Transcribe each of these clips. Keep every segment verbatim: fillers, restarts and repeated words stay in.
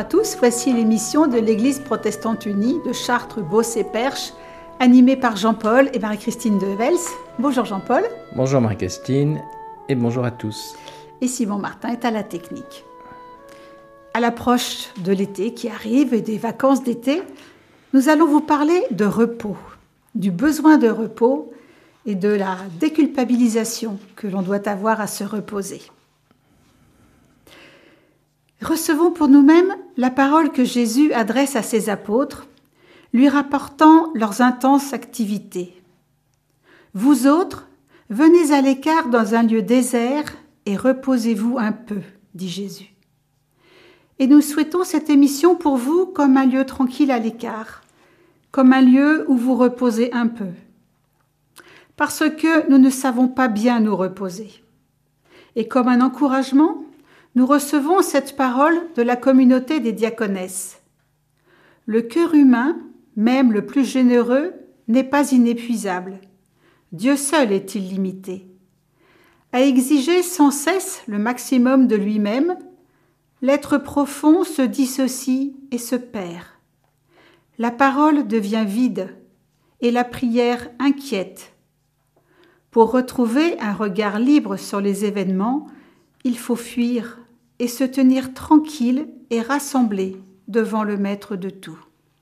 tous, voici l'émission de l'Église protestante unie de Chartres, Beauce et Perche, animée par Jean-Paul et Marie-Christine de Vels. Bonjour Jean-Paul. Bonjour Marie-Christine et bonjour à tous. Et Simon Martin est à la technique. À l'approche de l'été qui arrive et des vacances d'été, nous allons vous parler de repos, du besoin de repos et de la déculpabilisation que l'on doit avoir à se reposer. Recevons pour nous-mêmes la parole que Jésus adresse à ses apôtres, lui rapportant leurs intenses activités. « Vous autres, venez à l'écart dans un lieu désert et reposez-vous un peu, dit Jésus. » Et nous souhaitons cette émission pour vous comme un lieu tranquille à l'écart, comme un lieu où vous reposez un peu. Parce que nous ne savons pas bien nous reposer. Et comme un encouragement, nous recevons cette parole de la communauté des diaconesses. Le cœur humain, même le plus généreux, n'est pas inépuisable. Dieu seul est illimité. À exiger sans cesse le maximum de lui-même, l'être profond se dissocie et se perd. La parole devient vide et la prière inquiète. Pour retrouver un regard libre sur les événements, il faut fuir et se tenir tranquille et rassemblé devant le maître de tout.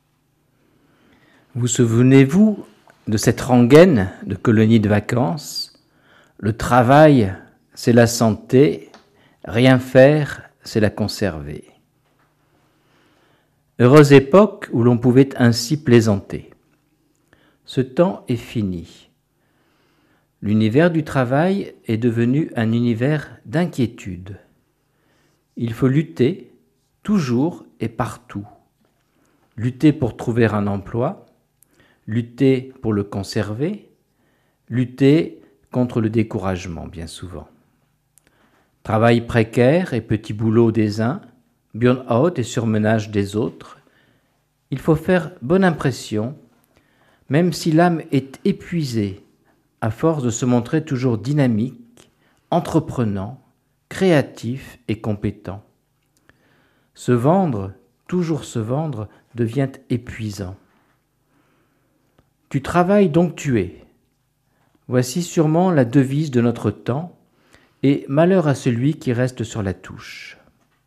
Vous souvenez-vous de cette rengaine de colonie de vacances ? Le travail, c'est la santé, rien faire, c'est la conserver. Heureuse époque où l'on pouvait ainsi plaisanter. Ce temps est fini. L'univers du travail est devenu un univers d'inquiétude. Il faut lutter, toujours et partout. Lutter pour trouver un emploi, lutter pour le conserver, lutter contre le découragement, bien souvent. Travail précaire et petit boulot des uns, burn-out et surmenage des autres. Il faut faire bonne impression, même si l'âme est épuisée, à force de se montrer toujours dynamique, entreprenant, créatif et compétent. Se vendre, toujours se vendre, devient épuisant. Tu travailles donc tu es. Voici sûrement la devise de notre temps, et malheur à celui qui reste sur la touche.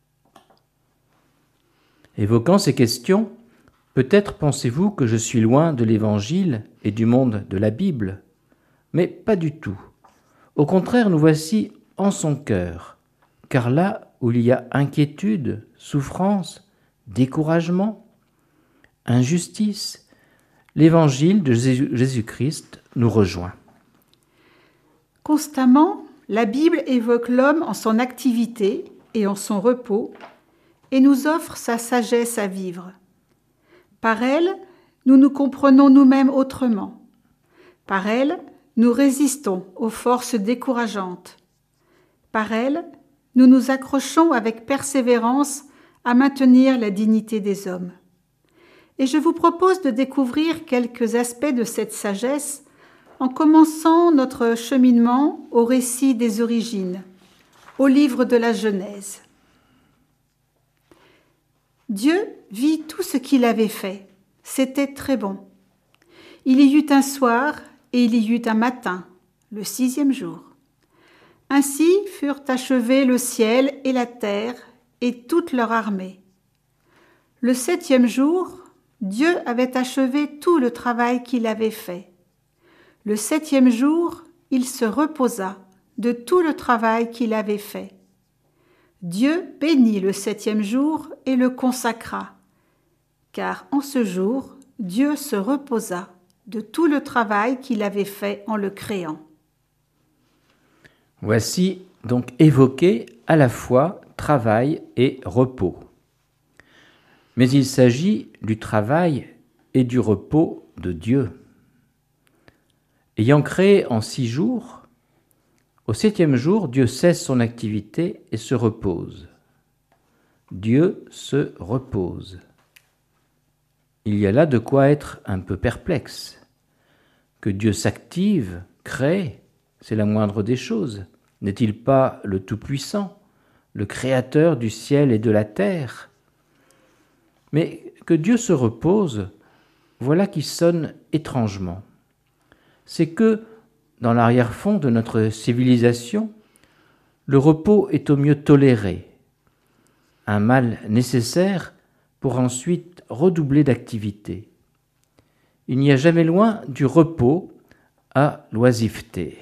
Évoquant ces questions, peut-être pensez-vous que je suis loin de l'Évangile et du monde de la Bible, mais pas du tout. Au contraire, nous voici en son cœur, car là où il y a inquiétude, souffrance, découragement, injustice, l'Évangile de Jésus-Christ nous rejoint. Constamment, la Bible évoque l'homme en son activité et en son repos et nous offre sa sagesse à vivre. Par elle, nous nous comprenons nous-mêmes autrement. Par elle, nous résistons aux forces décourageantes. Par elle, nous nous accrochons avec persévérance à maintenir la dignité des hommes. Et je vous propose de découvrir quelques aspects de cette sagesse en commençant notre cheminement au récit des origines, au livre de la Genèse. Dieu vit tout ce qu'il avait fait. C'était très bon. Il y eut un soir et il y eut un matin, le sixième jour. Ainsi furent achevés le ciel et la terre et toute leur armée. Le septième jour, Dieu avait achevé tout le travail qu'il avait fait. Le septième jour, il se reposa de tout le travail qu'il avait fait. Dieu bénit le septième jour et le consacra, car en ce jour, Dieu se reposa de tout le travail qu'il avait fait en le créant. Voici donc évoqué à la fois travail et repos. Mais il s'agit du travail et du repos de Dieu. Ayant créé en six jours, au septième jour, Dieu cesse son activité et se repose. Dieu se repose. Il y a là de quoi être un peu perplexe. Que Dieu s'active, crée, c'est la moindre des choses. N'est-il pas le Tout-Puissant, le Créateur du ciel et de la terre ? Mais que Dieu se repose, voilà qui sonne étrangement. C'est que, dans l'arrière-fond de notre civilisation, le repos est au mieux toléré, un mal nécessaire pour ensuite redoubler d'activité. Il n'y a jamais loin du repos à l'oisiveté.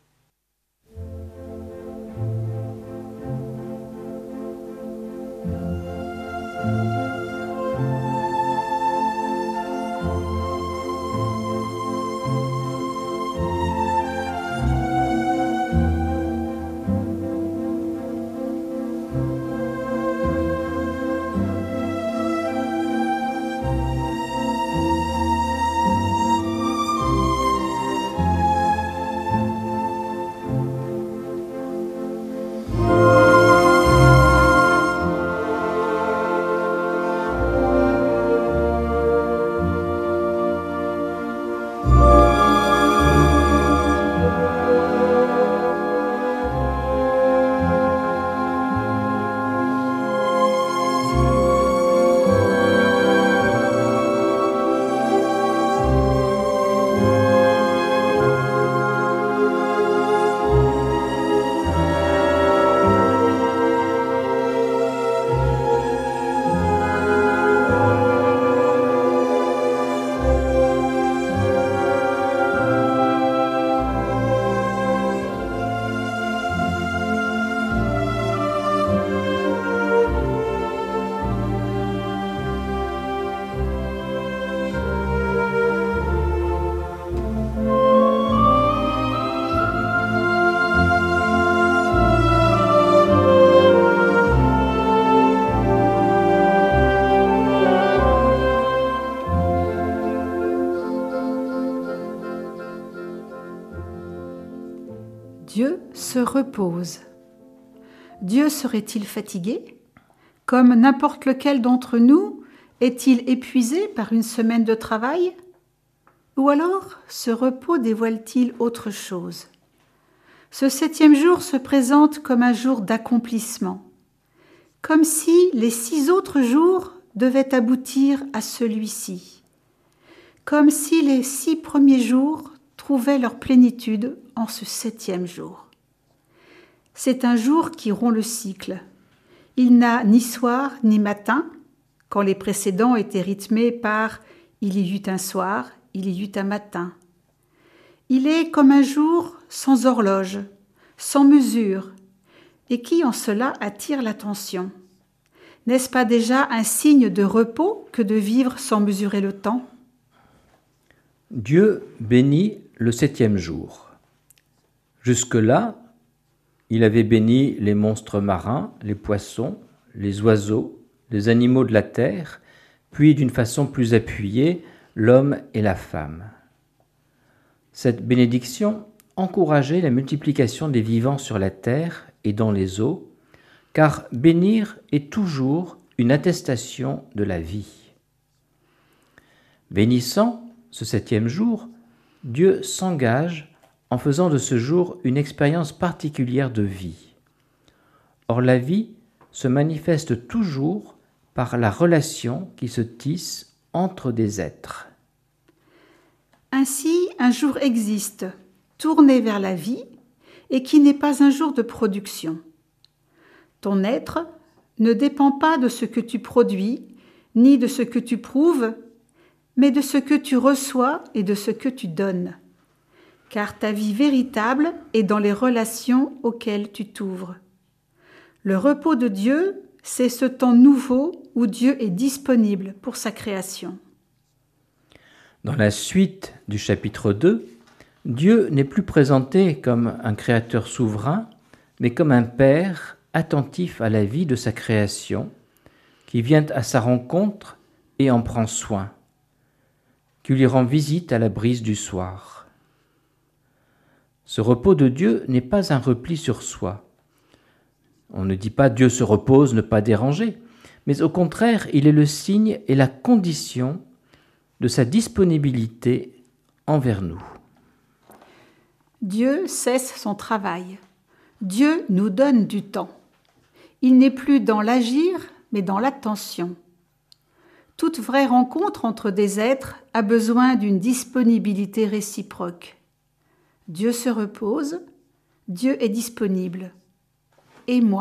Dieu se repose. Dieu serait-il fatigué? Comme n'importe lequel d'entre nous, est-il épuisé par une semaine de travail? Ou alors ce repos dévoile-t-il autre chose? Ce septième jour se présente comme un jour d'accomplissement, comme si les six autres jours devaient aboutir à celui-ci, comme si les six premiers jours trouvaient leur plénitude en ce septième jour. C'est un jour qui rompt le cycle. Il n'a ni soir ni matin, quand les précédents étaient rythmés par « il y eut un soir, il y eut un matin ». Il est comme un jour sans horloge, sans mesure, et qui en cela attire l'attention. N'est-ce pas déjà un signe de repos que de vivre sans mesurer le temps? Dieu bénit le septième jour. Jusque-là, il avait béni les monstres marins, les poissons, les oiseaux, les animaux de la terre, puis d'une façon plus appuyée, l'homme et la femme. Cette bénédiction encourageait la multiplication des vivants sur la terre et dans les eaux, car bénir est toujours une attestation de la vie. Bénissant ce septième jour, Dieu s'engage en faisant de ce jour une expérience particulière de vie. Or, la vie se manifeste toujours par la relation qui se tisse entre des êtres. Ainsi, un jour existe, tourné vers la vie, et qui n'est pas un jour de production. Ton être ne dépend pas de ce que tu produis, ni de ce que tu prouves, mais de ce que tu reçois et de ce que tu donnes. Car ta vie véritable est dans les relations auxquelles tu t'ouvres. Le repos de Dieu, c'est ce temps nouveau où Dieu est disponible pour sa création. Dans la suite du chapitre deux, Dieu n'est plus présenté comme un créateur souverain, mais comme un père attentif à la vie de sa création, qui vient à sa rencontre et en prend soin, qui lui rend visite à la brise du soir. Ce repos de Dieu n'est pas un repli sur soi. On ne dit pas « Dieu se repose, ne pas déranger », mais au contraire, il est le signe et la condition de sa disponibilité envers nous. Dieu cesse son travail. Dieu nous donne du temps. Il n'est plus dans l'agir, mais dans l'attention. Toute vraie rencontre entre des êtres a besoin d'une disponibilité réciproque. Dieu se repose, Dieu est disponible. Et moi ?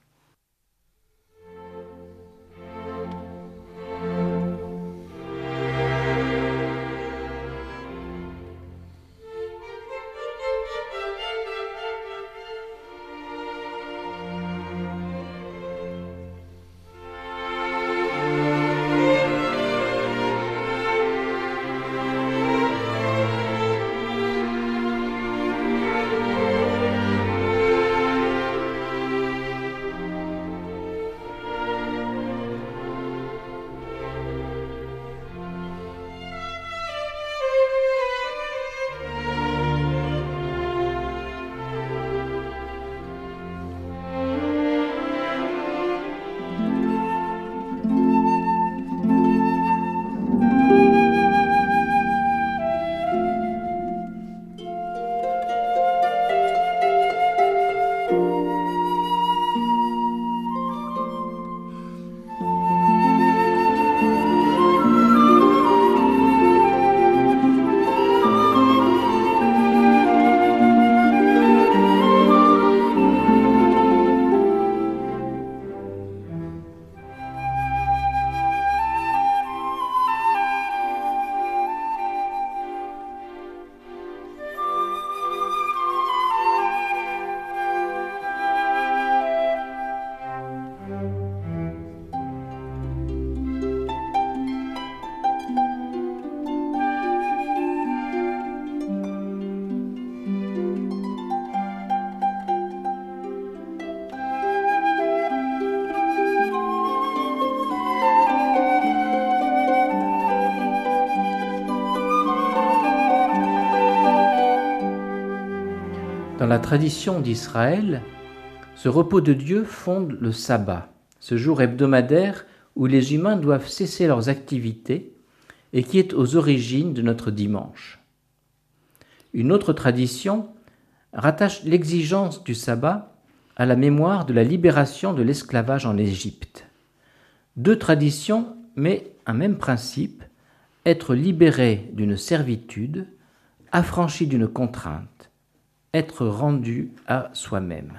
Dans la tradition d'Israël, ce repos de Dieu fonde le sabbat, ce jour hebdomadaire où les humains doivent cesser leurs activités et qui est aux origines de notre dimanche. Une autre tradition rattache l'exigence du sabbat à la mémoire de la libération de l'esclavage en Égypte. Deux traditions, mais un même principe, être libéré d'une servitude, affranchi d'une contrainte, être rendu à soi-même.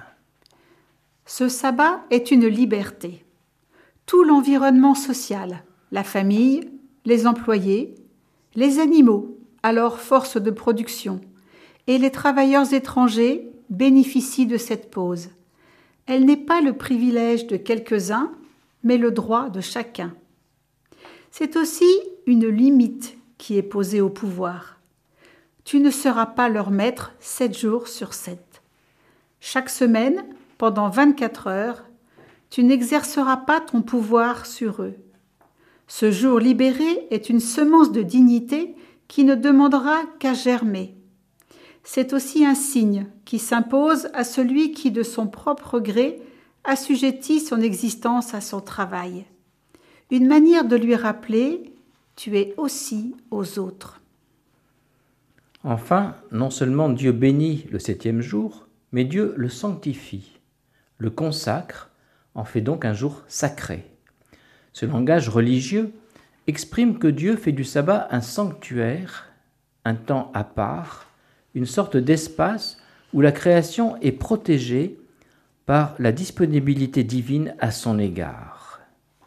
Ce sabbat est une liberté. Tout l'environnement social, la famille, les employés, les animaux, alors force de production, et les travailleurs étrangers bénéficient de cette pause. Elle n'est pas le privilège de quelques-uns, mais le droit de chacun. C'est aussi une limite qui est posée au pouvoir. Tu ne seras pas leur maître sept jours sur sept. Chaque semaine, pendant vingt-quatre heures, tu n'exerceras pas ton pouvoir sur eux. Ce jour libéré est une semence de dignité qui ne demandera qu'à germer. C'est aussi un signe qui s'impose à celui qui, de son propre gré, assujettit son existence à son travail. Une manière de lui rappeler « tu es aussi aux autres ». Enfin, non seulement Dieu bénit le septième jour, mais Dieu le sanctifie, le consacre, en fait donc un jour sacré. Ce langage religieux exprime que Dieu fait du sabbat un sanctuaire, un temps à part, une sorte d'espace où la création est protégée par la disponibilité divine à son égard.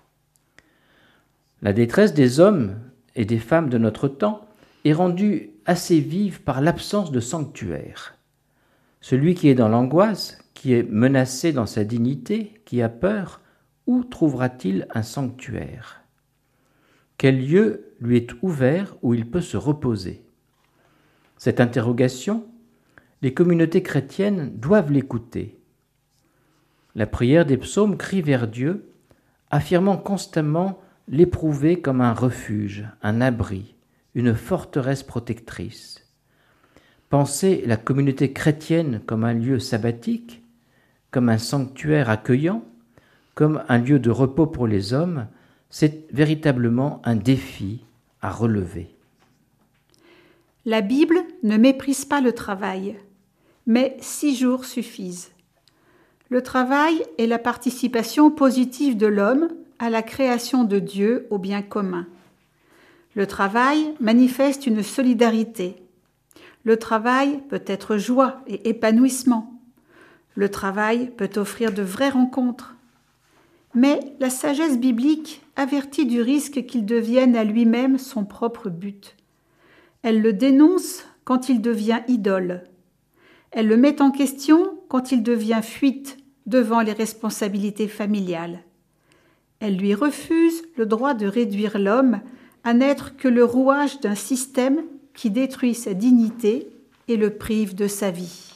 La détresse des hommes et des femmes de notre temps est rendue assez vive par l'absence de sanctuaire. Celui qui est dans l'angoisse, qui est menacé dans sa dignité, qui a peur, où trouvera-t-il un sanctuaire ? Quel lieu lui est ouvert où il peut se reposer ? Cette interrogation, les communautés chrétiennes doivent l'écouter. La prière des psaumes crie vers Dieu, affirmant constamment l'éprouver comme un refuge, un abri, une forteresse protectrice. Penser la communauté chrétienne comme un lieu sabbatique, comme un sanctuaire accueillant, comme un lieu de repos pour les hommes, c'est véritablement un défi à relever. La Bible ne méprise pas le travail, mais six jours suffisent. Le travail est la participation positive de l'homme à la création de Dieu au bien commun. Le travail manifeste une solidarité. Le travail peut être joie et épanouissement. Le travail peut offrir de vraies rencontres. Mais la sagesse biblique avertit du risque qu'il devienne à lui-même son propre but. Elle le dénonce quand il devient idole. Elle le met en question quand il devient fuite devant les responsabilités familiales. Elle lui refuse le droit de réduire l'homme à n'être que le rouage d'un système qui détruit sa dignité et le prive de sa vie.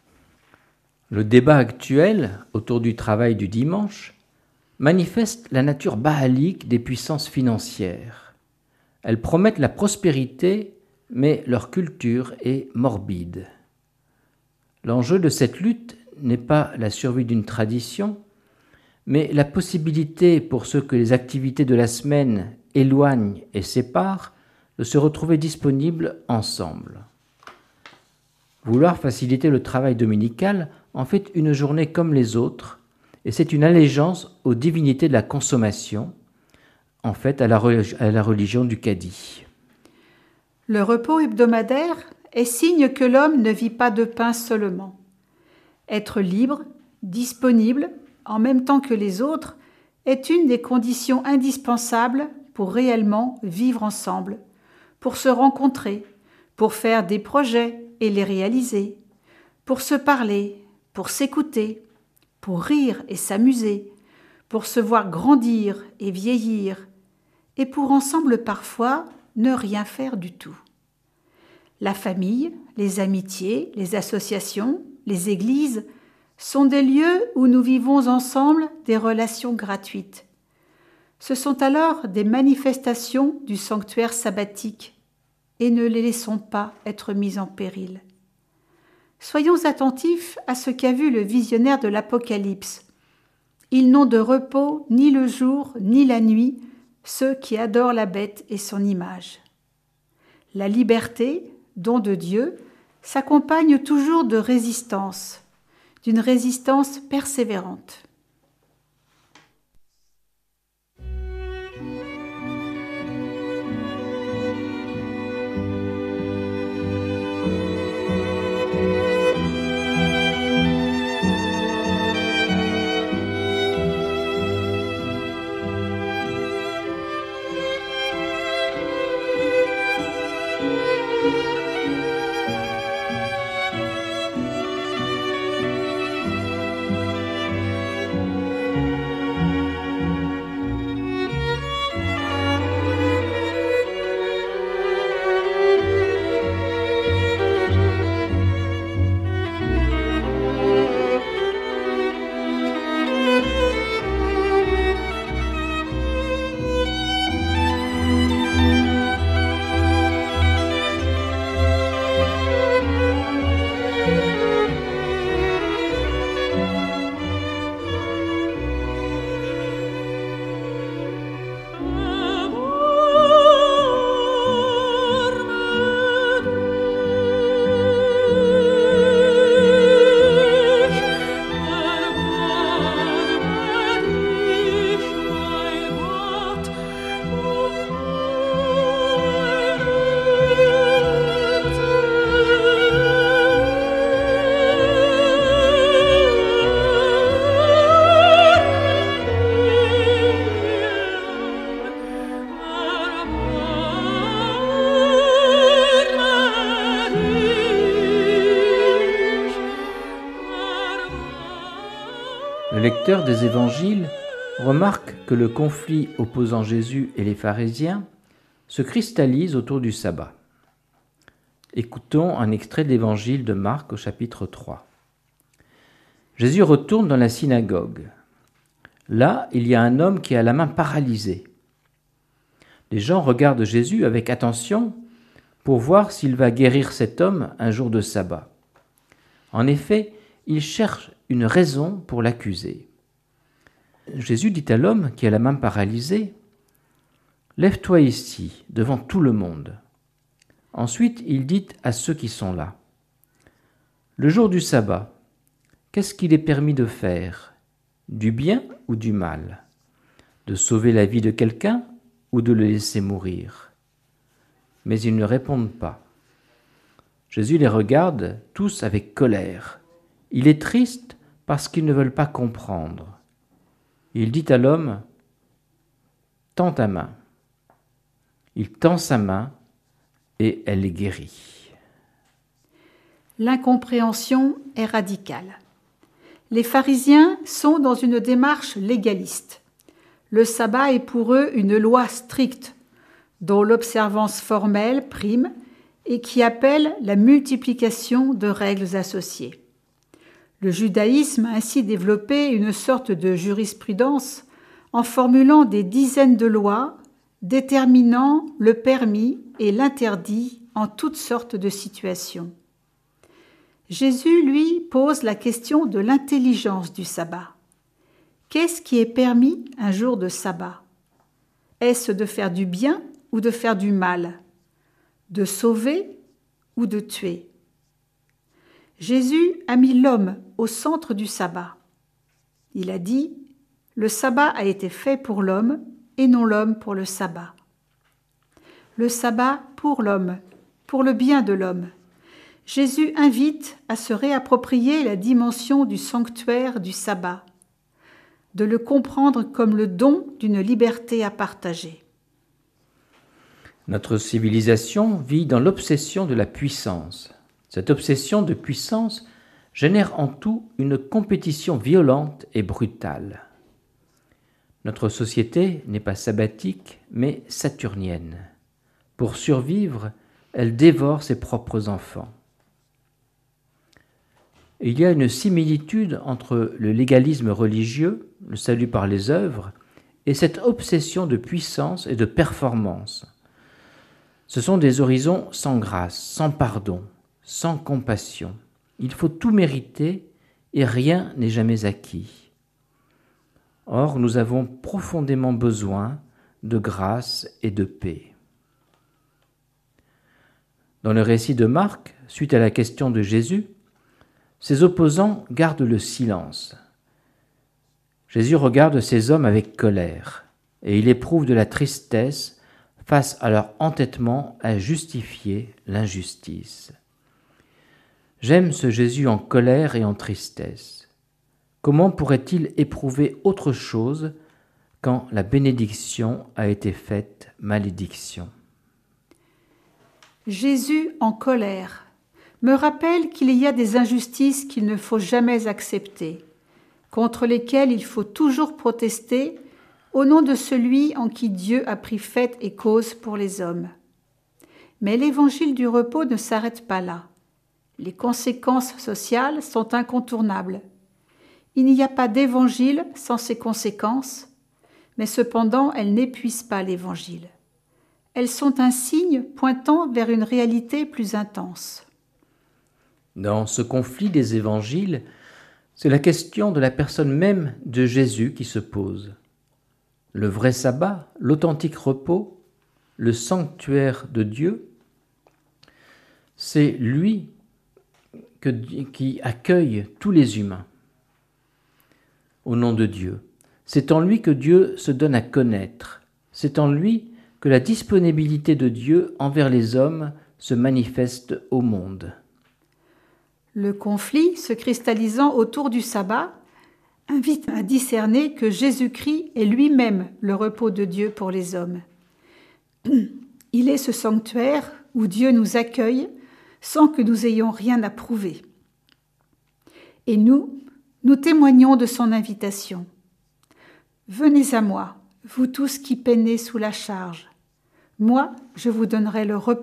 Le débat actuel autour du travail du dimanche manifeste la nature baalique des puissances financières. Elles promettent la prospérité, mais leur culture est morbide. L'enjeu de cette lutte n'est pas la survie d'une tradition, mais la possibilité pour ceux que les activités de la semaine éloignent et séparent de se retrouver disponibles ensemble. Vouloir faciliter le travail dominical en fait une journée comme les autres, et c'est une allégeance aux divinités de la consommation, en fait à la, à la religion du caddie. Le repos hebdomadaire est signe que l'homme ne vit pas de pain seulement. Être libre, disponible, en même temps que les autres, est une des conditions indispensables pour réellement vivre ensemble, pour se rencontrer, pour faire des projets et les réaliser, pour se parler, pour s'écouter, pour rire et s'amuser, pour se voir grandir et vieillir, et pour ensemble parfois ne rien faire du tout. La famille, les amitiés, les associations, les églises sont des lieux où nous vivons ensemble des relations gratuites. Ce sont alors des manifestations du sanctuaire sabbatique, et ne les laissons pas être mis en péril. Soyons attentifs à ce qu'a vu le visionnaire de l'Apocalypse. Ils n'ont de repos ni le jour ni la nuit, ceux qui adorent la bête et son image. La liberté, don de Dieu, s'accompagne toujours de résistance, d'une résistance persévérante. Le lecteur des évangiles remarque que le conflit opposant Jésus et les pharisiens se cristallise autour du sabbat. Écoutons un extrait de l'évangile de Marc au chapitre trois. Jésus retourne dans la synagogue. Là, il y a un homme qui a la main paralysée. Les gens regardent Jésus avec attention pour voir s'il va guérir cet homme un jour de sabbat. En effet, ils cherchent une raison pour l'accuser. Jésus dit à l'homme qui a la main paralysée, « Lève-toi ici, devant tout le monde. » Ensuite, il dit à ceux qui sont là, « Le jour du sabbat, qu'est-ce qu'il est permis de faire, du bien ou du mal, de sauver la vie de quelqu'un ou de le laisser mourir? Mais ils ne répondent pas. Jésus les regarde tous avec colère. Il est triste parce qu'ils ne veulent pas comprendre. Il dit à l'homme, « Tends ta main ». Il tend sa main et elle est guérie. L'incompréhension est radicale. Les pharisiens sont dans une démarche légaliste. Le sabbat est pour eux une loi stricte, dont l'observance formelle prime et qui appelle la multiplication de règles associées. Le judaïsme a ainsi développé une sorte de jurisprudence en formulant des dizaines de lois déterminant le permis et l'interdit en toutes sortes de situations. Jésus, lui, pose la question de l'intelligence du sabbat. Qu'est-ce qui est permis un jour de sabbat? Est-ce de faire du bien ou de faire du mal? De sauver ou de tuer? Jésus a mis l'homme au centre du sabbat. Il a dit « Le sabbat a été fait pour l'homme et non l'homme pour le sabbat. » Le sabbat pour l'homme, pour le bien de l'homme. Jésus invite à se réapproprier la dimension du sanctuaire du sabbat, de le comprendre comme le don d'une liberté à partager. Notre civilisation vit dans l'obsession de la puissance. Cette obsession de puissance génère en tout une compétition violente et brutale. Notre société n'est pas sabbatique, mais saturnienne. Pour survivre, elle dévore ses propres enfants. Il y a une similitude entre le légalisme religieux, le salut par les œuvres, et cette obsession de puissance et de performance. Ce sont des horizons sans grâce, sans pardon, sans compassion. Il faut tout mériter et rien n'est jamais acquis. Or, nous avons profondément besoin de grâce et de paix. Dans le récit de Marc, suite à la question de Jésus, ses opposants gardent le silence. Jésus regarde ces hommes avec colère et il éprouve de la tristesse face à leur entêtement à justifier l'injustice. J'aime ce Jésus en colère et en tristesse. Comment pourrait-il éprouver autre chose quand la bénédiction a été faite malédiction? Jésus en colère me rappelle qu'il y a des injustices qu'il ne faut jamais accepter, contre lesquelles il faut toujours protester au nom de celui en qui Dieu a pris fait et cause pour les hommes. Mais l'évangile du repos ne s'arrête pas là. Les conséquences sociales sont incontournables. Il n'y a pas d'évangile sans ses conséquences, mais cependant elles n'épuisent pas l'évangile. Elles sont un signe pointant vers une réalité plus intense. Dans ce conflit des évangiles, c'est la question de la personne même de Jésus qui se pose. Le vrai sabbat, l'authentique repos, le sanctuaire de Dieu, c'est lui que, qui accueille tous les humains au nom de Dieu. C'est en lui que Dieu se donne à connaître. C'est en lui que la disponibilité de Dieu envers les hommes se manifeste au monde. Le conflit, se cristallisant autour du sabbat, invite à discerner que Jésus-Christ est lui-même le repos de Dieu pour les hommes. Il est ce sanctuaire où Dieu nous accueille sans que nous ayons rien à prouver. Et nous, nous témoignons de son invitation. « Venez à moi, vous tous qui peinez sous la charge. Moi, je vous donnerai le repos. »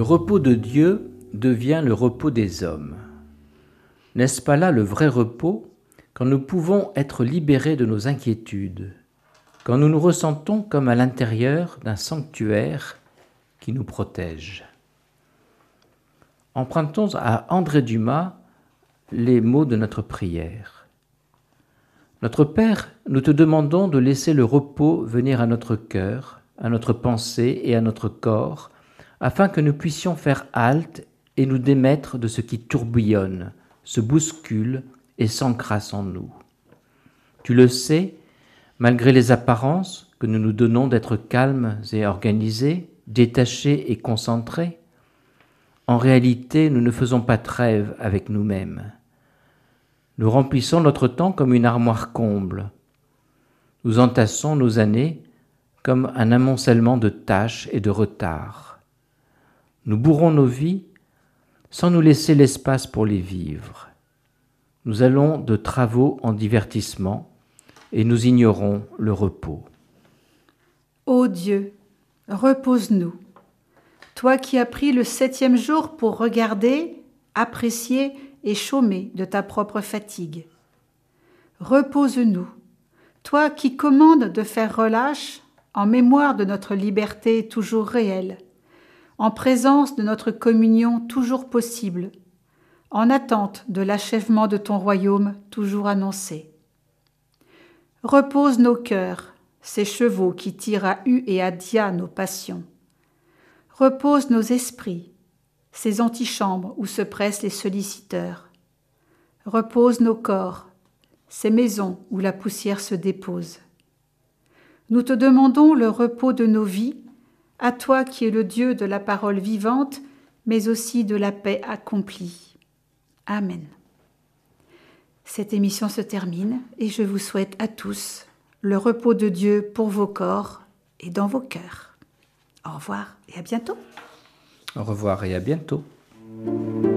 repos de Dieu devient le repos des hommes. N'est-ce pas là le vrai repos, quand nous pouvons être libérés de nos inquiétudes, quand nous nous ressentons comme à l'intérieur d'un sanctuaire qui nous protège? Empruntons à André Dumas les mots de notre prière. Notre Père, nous te demandons de laisser le repos venir à notre cœur, à notre pensée et à notre corps, afin que nous puissions faire halte et nous démettre de ce qui tourbillonne, se bouscule et s'encrasse en nous. Tu le sais, malgré les apparences que nous nous donnons d'être calmes et organisés, détachés et concentrés, en réalité, nous ne faisons pas trêve avec nous-mêmes. Nous remplissons notre temps comme une armoire comble. Nous entassons nos années comme un amoncellement de tâches et de retards. Nous bourrons nos vies sans nous laisser l'espace pour les vivre. Nous allons de travaux en divertissement et nous ignorons le repos. Ô Dieu, repose-nous. Toi qui as pris le septième jour pour regarder, apprécier et chômer de ta propre fatigue. Repose-nous, toi qui commandes de faire relâche en mémoire de notre liberté toujours réelle, en présence de notre communion toujours possible, en attente de l'achèvement de ton royaume toujours annoncé. Repose nos cœurs, ces chevaux qui tirent à hue et à dia nos passions. Repose nos esprits, ces antichambres où se pressent les solliciteurs. Repose nos corps, ces maisons où la poussière se dépose. Nous te demandons le repos de nos vies, à toi qui es le Dieu de la parole vivante, mais aussi de la paix accomplie. Amen. Cette émission se termine et je vous souhaite à tous le repos de Dieu pour vos corps et dans vos cœurs. Au revoir et à bientôt. Au revoir et à bientôt.